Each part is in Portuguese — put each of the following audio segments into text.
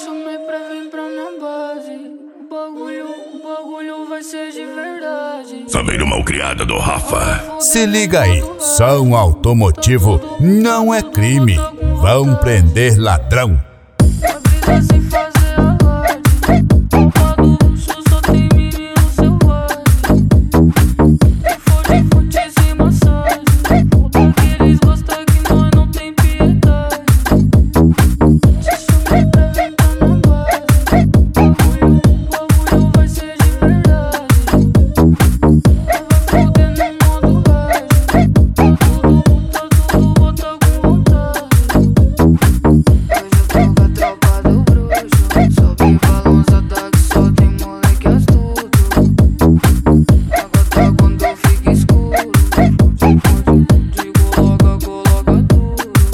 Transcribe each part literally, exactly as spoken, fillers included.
chamei pra vir pra minha base. O bagulho, o bagulho vai ser de verdade. Família malcriada do Rafa. Se liga aí, som automotivo não é crime. Vão prender ladrão. A vida sem fazer alarde. Culpa do luxo, só tem menino selvagem. Se for de fute sem massagem, tudo que eles gostam que nós não tem piedade. Te chamei pra vir pra minha base. O bagulho vai ser de verdade. Ela vai foder no modo hard. Tá tudo, tá tudo, bota com vontade. Hoje eu tô com a tropa do bruxo. Sobe balançada que só tem moleque astuto. Água tá quando fica escuro. Digo logo, coloca tudo.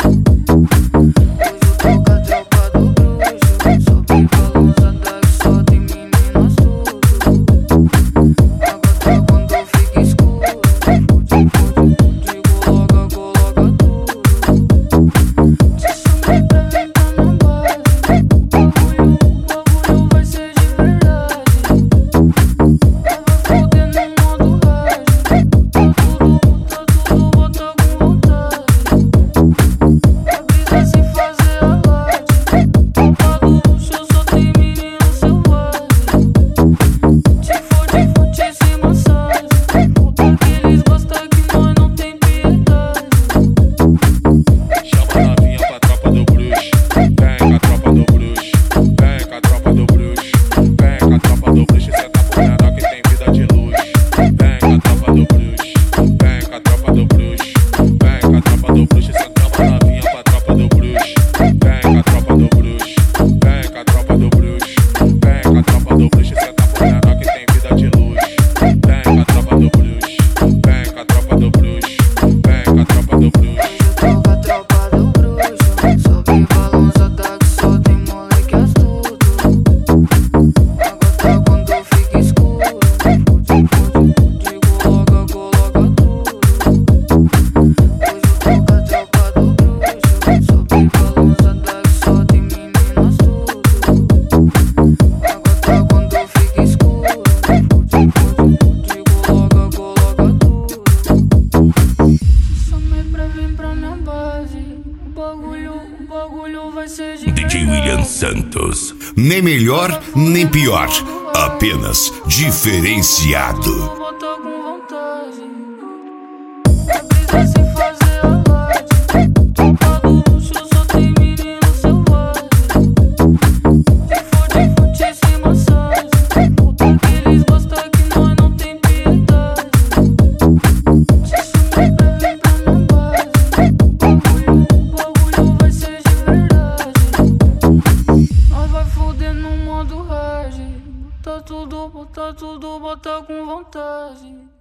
Hoje eu tô com a tropa do bruxo. Sobe balançada que só tem menino astuto. Água tá quando fica escuro. Digo logo, coloca tudo. Te chamei pra vir pra minha base. O bagulho, o bagulho vai ser de verdade. Ela vai foder no modo hard. Tá tudo, tá tudo, bota com vontade. É brisa sem fazer alarde. Culpa do luxo, só tem menino selvagem. Se for de fute sem massagem, tudo que eles gostam que nós não tem piedade. Chama a novinha pra tropa do bruxo. Vem com a tropa do bruxo. Vem com a tropa do bruxo. Vem com a tropa do bruxo. Cê tá por menor que tem vida de luxo. Vem com a tropa do bruxo. Vem com a tropa do bruxo. Vem com a tropa do bruxo. Cê chama a novinha pra tropa do bruxo. Vem com a tropa do bruxo. Vem com a tropa do bruxo. Vem com a tropa do bruxo. Cê tá por menor que tem vida de luxo. Vem com a tropa do bruxo. Vem com a tropa do bruxo. Vem com a tropa do bruxo. Hoje eu tô com a tropa do bruxo. Sobe balançada que só tem moleque astuto. Água tá quando fica escuro. Digo logo, coloca tudo. Hoje eu tô com a tropa do bruxo. Sobe balançada que só tem menino astuto. Água tá quando fica escuro. Digo logo, coloca tudo. Chamei pra vir pra minha base. O bagulho, o bagulho vai ser de D J verdade. William Santos. Nem melhor, nem pior. Apenas diferenciado. Bota com vontade. É brisa sem fazer alarde. Culpa do luxo, só tem menino selvagem. Se for de fute sem massagem, tudo que eles gostam que nós não tem piedade. Te chamei pra vir pra minha base. O bagulho, o bagulho vai ser de verdade. Nós vai foder no modo hard. Bota tudo, bota tudo, bota com vontade.